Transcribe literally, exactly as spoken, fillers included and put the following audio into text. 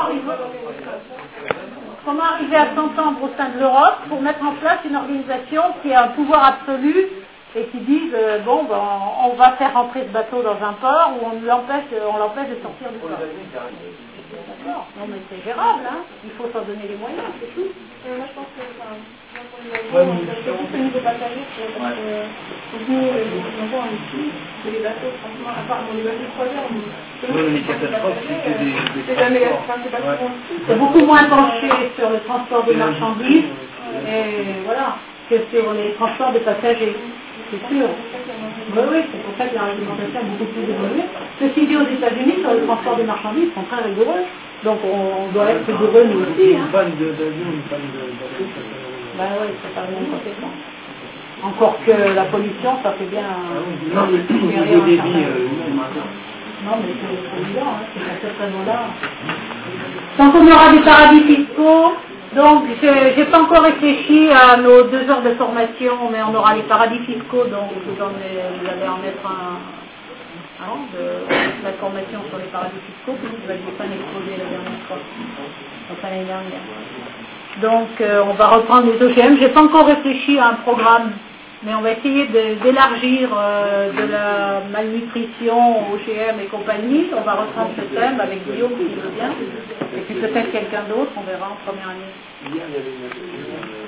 arriver, comment arriver à s'entendre au sein de l'Europe pour mettre en place une organisation qui a un pouvoir absolu et qui dise euh, bon ben, on va faire rentrer ce bateau dans un port où on l'empêche, on l'empêche de sortir du port. D'accord. Non mais c'est gérable, hein. Il faut s'en donner les moyens, c'est tout. Euh, moi je pense que enfin, c'est juste au niveau passager, parce que nous, on voit ici, que les bateaux, franchement, à part les bateaux de croisière, les catastrophes, c'était des, des c'est jamais, transports. enfin, c'est pas souvent le C'est beaucoup moins penché sur le transport des marchandises et voilà que sur les transports de passagers. C'est sûr. Oui, oui, c'est pour ça que la réglementation est beaucoup plus évoluée. Ceci dit, aux États-Unis, sur le transport des marchandises, ils sont très rigoureux. Donc on doit être rigoureux nous aussi. Hein. Une panne d'avion, une panne de bateau, ça fait... Ben oui, c'est pas la même conséquence. Encore que la pollution, ça fait bien... Non, mais au niveau des vies, non, mais c'est évident, hein, c'est à cette raison-là. Donc on aura des paradis fiscaux. Donc je n'ai pas encore réfléchi à nos deux heures de formation, mais on aura les paradis fiscaux, donc vous, en avez, vous allez en mettre un, hein, de la formation sur les paradis fiscaux, que vous n'aviez pas exposé la dernière fois, enfin l'année dernière. Donc euh, on va reprendre les O G M. Je n'ai pas encore réfléchi à un programme, mais on va essayer d'élargir euh, de la malnutrition, O G M et compagnie. On va reprendre ce thème avec Guillaume qui veut bien, et puis peut-être quelqu'un d'autre, on verra en première année.